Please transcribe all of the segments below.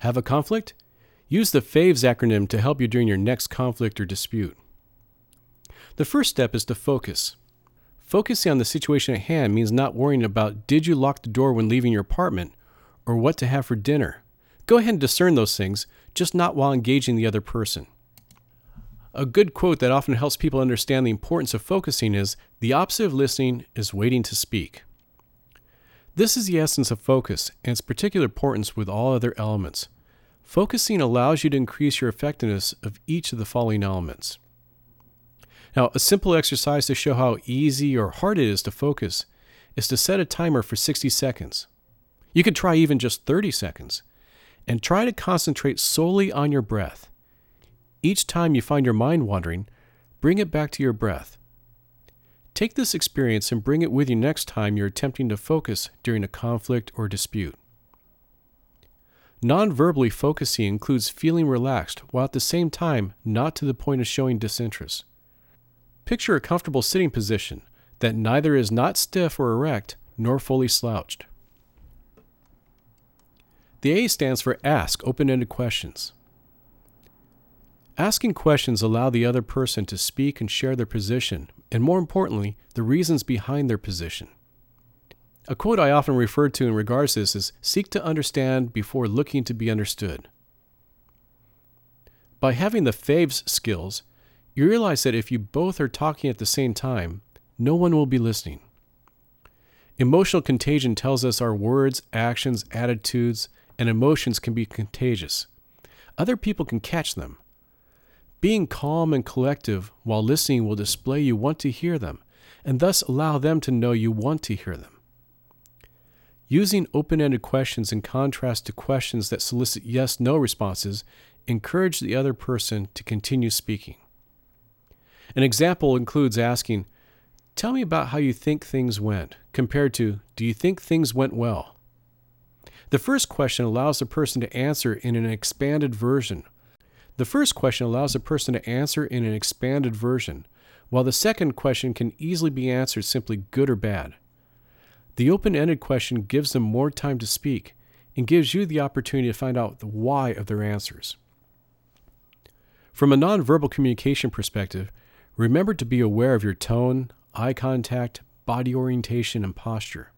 Have a conflict? Use the FAVES acronym to help you during your next conflict or dispute. The first step is to focus. Focusing on the situation at hand means not worrying about did you lock the door when leaving your apartment or what to have for dinner. Go ahead and discern those things, just not while engaging the other person. A good quote that often helps people understand the importance of focusing is, "The opposite of listening is waiting to speak." This is the essence of focus and its particular importance with all other elements. Focusing allows you to increase your effectiveness of each of the following elements. Now, a simple exercise to show how easy or hard it is to focus is to set a timer for 60 seconds. You could try even just 30 seconds, and try to concentrate solely on your breath. Each time you find your mind wandering, bring it back to your breath. Take this experience and bring it with you next time you're attempting to focus during a conflict or dispute. Non-verbally focusing includes feeling relaxed while at the same time not to the point of showing disinterest. Picture a comfortable sitting position that neither is not stiff or erect nor fully slouched. The A stands for Ask Open-Ended Questions. Asking questions allow the other person to speak and share their position, and more importantly, the reasons behind their position. A quote I often refer to in regards to this is, "Seek to understand before looking to be understood." By having the FAVES skills, you realize that if you both are talking at the same time, no one will be listening. Emotional contagion tells us our words, actions, attitudes, and emotions can be contagious. Other people can catch them. Being calm and collective while listening will display you want to hear them, and thus allow them to know you want to hear them. Using open-ended questions in contrast to questions that solicit yes-no responses encourage the other person to continue speaking. An example includes asking, "Tell me about how you think things went," compared to, "Do you think things went well?" The first question allows the person to answer in an expanded version. While the second question can easily be answered simply good or bad. The open-ended question gives them more time to speak and gives you the opportunity to find out the why of their answers. From a nonverbal communication perspective, remember to be aware of your tone, eye contact, body orientation, and posture.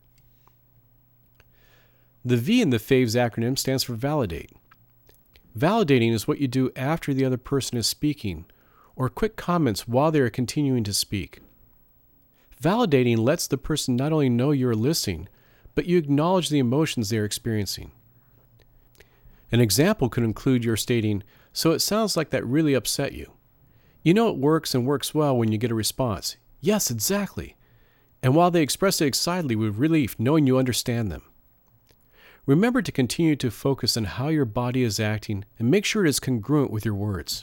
The V in the FAVES acronym stands for Validate. Validating is what you do after the other person is speaking, or quick comments while they are continuing to speak. Validating lets the person not only know you are listening, but you acknowledge the emotions they are experiencing. An example could include your stating, "So it sounds like that really upset you. You know it works and works well when you get a response. Yes, exactly." And while they express it excitedly with relief knowing you understand them. Remember to continue to focus on how your body is acting and make sure it is congruent with your words.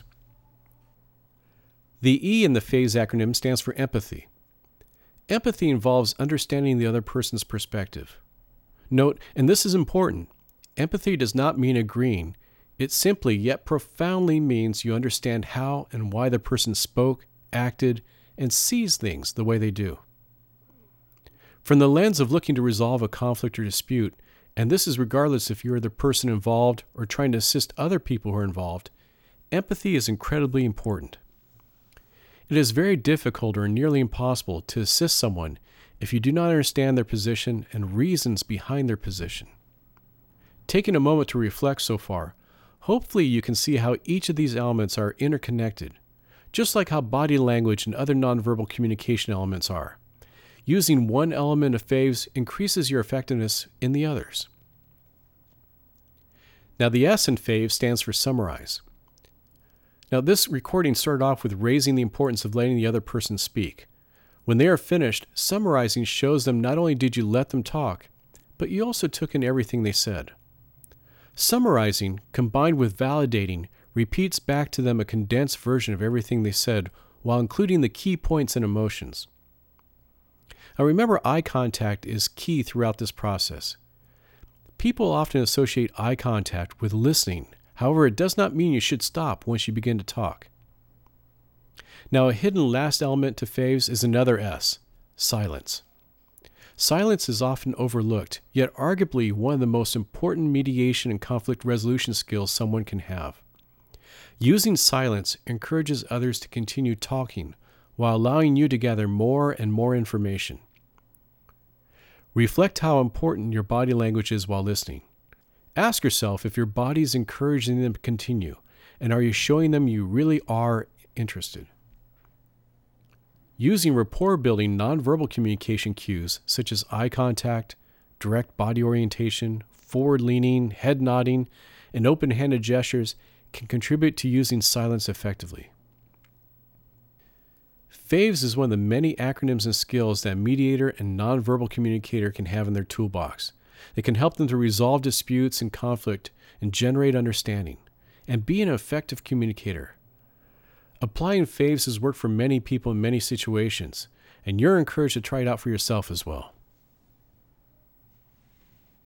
The E in the FAVES acronym stands for Empathy. Empathy involves understanding the other person's perspective. Note, and this is important, empathy does not mean agreeing. It simply yet profoundly means you understand how and why the person spoke, acted, and sees things the way they do. From the lens of looking to resolve a conflict or dispute, and this is regardless if you're the person involved or trying to assist other people who are involved, empathy is incredibly important. It is very difficult or nearly impossible to assist someone if you do not understand their position and reasons behind their position. Taking a moment to reflect so far, hopefully you can see how each of these elements are interconnected, just like how body language and other nonverbal communication elements are. Using one element of FAVES increases your effectiveness in the others. Now the S in FAVES stands for Summarize. Now this recording started off with raising the importance of letting the other person speak. When they are finished, summarizing shows them not only did you let them talk, but you also took in everything they said. Summarizing, combined with validating, repeats back to them a condensed version of everything they said while including the key points and emotions. Now remember, eye contact is key throughout this process. People often associate eye contact with listening. However, it does not mean you should stop once you begin to talk. Now, a hidden last element to FAVES is another S, silence. Silence is often overlooked, yet arguably one of the most important mediation and conflict resolution skills someone can have. Using silence encourages others to continue talking while allowing you to gather more and more information. Reflect how important your body language is while listening. Ask yourself if your body is encouraging them to continue, and are you showing them you really are interested? Using rapport-building nonverbal communication cues such as eye contact, direct body orientation, forward-leaning, head nodding, and open-handed gestures can contribute to using silence effectively. FAVES is one of the many acronyms and skills that a mediator and nonverbal communicator can have in their toolbox. It can help them to resolve disputes and conflict and generate understanding, and be an effective communicator. Applying FAVES has worked for many people in many situations, and you're encouraged to try it out for yourself as well.